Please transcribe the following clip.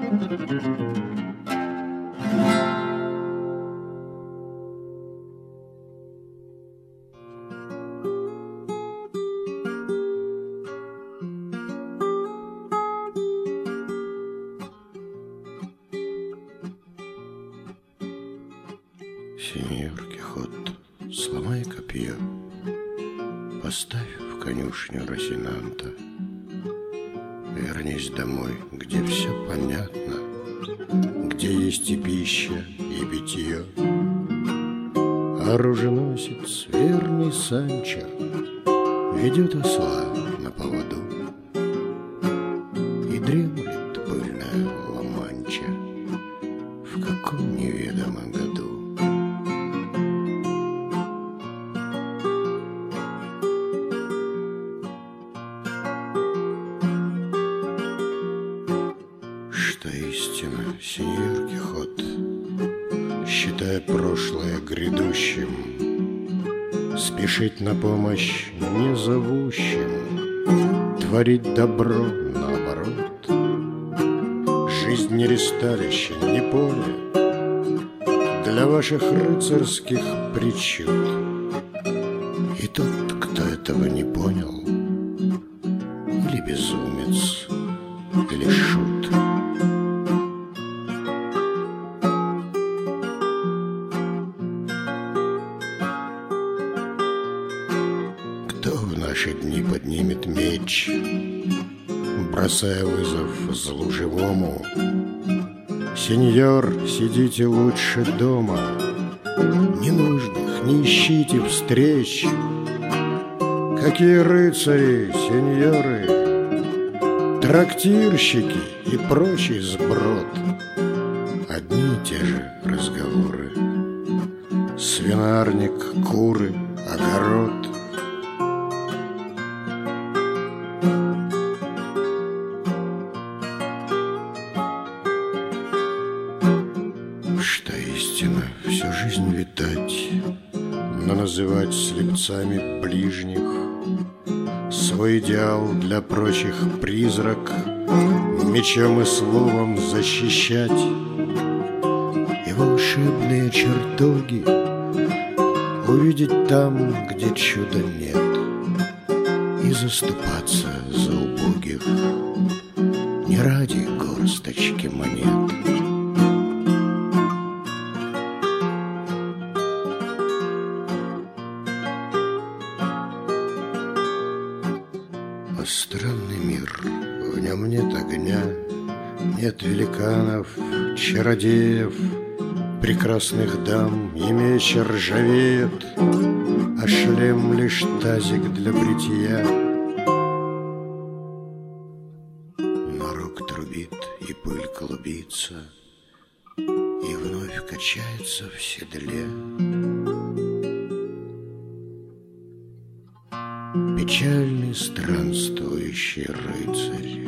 Сеньор Кихот, сломай копье, поставь в конюшню Росинанта. Вернись домой, где все понятно, где есть и пища, и питье. Оруженосец, верный Санчо, ведет осла на поводу, и дремлет пыльная Ла-Манча в каком неведомом году. Что истина, сеньор Кихот, считая прошлое грядущим, спешить на помощь не зовущим, творить добро наоборот. Жизнь не ристалище, не поле для ваших рыцарских причуд. И тот, кто этого не понял, или безумец, или шут. Кто в наши дни поднимет меч, бросая вызов злу живому? Сеньор, сидите лучше дома, ненужных не ищите встреч. Какие рыцари, сеньоры, трактирщики и прочий сброд. Одни и те же разговоры: свинарник, куры, огород. Что истина, всю жизнь витать, но называть слепцами ближних, свой идеал для прочих призрак, мечом и словом защищать, и волшебные чертоги увидеть там, где чуда нет, и заступаться за убогих не ради горсточки монет. О, странный мир, в нем нет огня, нет великанов, чародеев, прекрасных дам, и меч ржавеет, а шлем лишь тазик для бритья. Но рог трубит, и пыль клубится, и вновь качается в седле. Печальный странствующий рыцарь